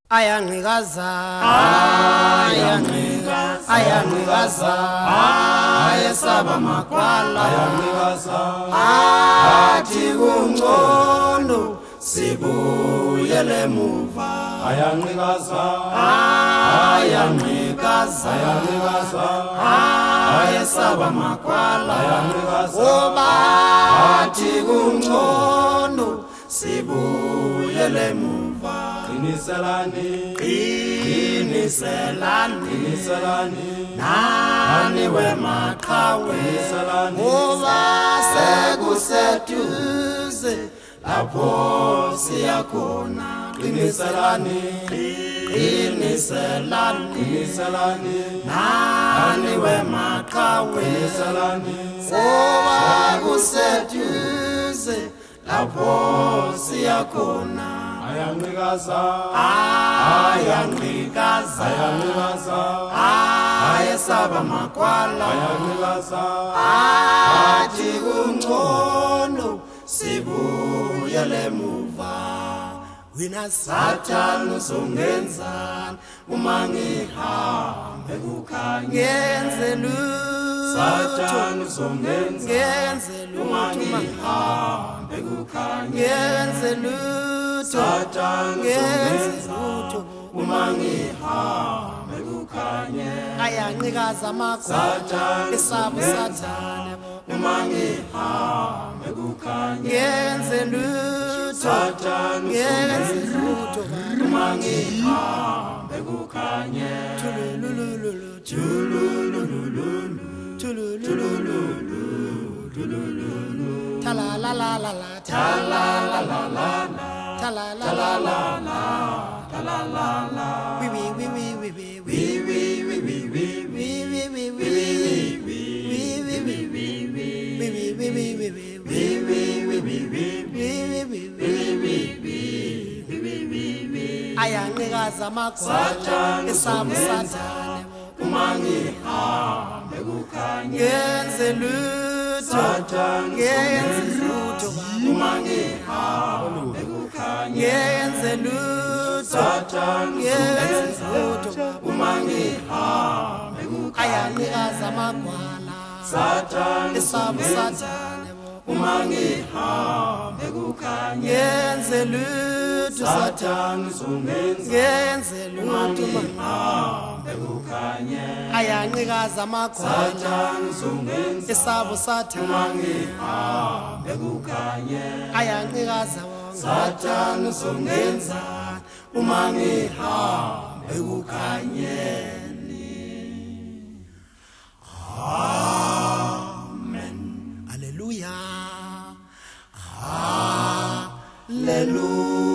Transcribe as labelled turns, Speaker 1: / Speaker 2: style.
Speaker 1: Ayangikaza ayesaba magwala athi kungcono sibuyele emuva ayangikaza ayesaba magwala athi kungcono sibuyele emuva Qiniselani nani wemaqhawe ngoba sekuseduze lapho siyakhona qiniselani nani wemaqhawe ngoba kuseduze lapho siyakhona ayangikaza ayesaba magwala athi kungcono sibuyele emuva wena Satan uzongenzani uma ngihambe kukhanya ngenze lutho Satan uzongenzani uma ngihambe kukhanya ngenze lutho Satan uzongenzani uma ngihambe kukhanya ayangikaza magwala esaba Satan uma ngihambe kukhanya ngenze lutho Satan ngenze lutho uma ngihambe kukhanya ayangikaza magwala esaba Satan uma ngihambe kukhanya ngenze lutho uma ngihambe kukhanya ngenze lutho uma ngihambe kukhanya ayangikaza magwala esaba Satan uma ngihambe kukhanya ngenze lutho Satan ngenze lutho ngihambe kukhanya ayangikaza magwala esaba Satan uma ngihambe kukhanya ayangikaza Satan uzongenzani uma ngihambe kukhanyeni Amen Hallelujah Hallelujah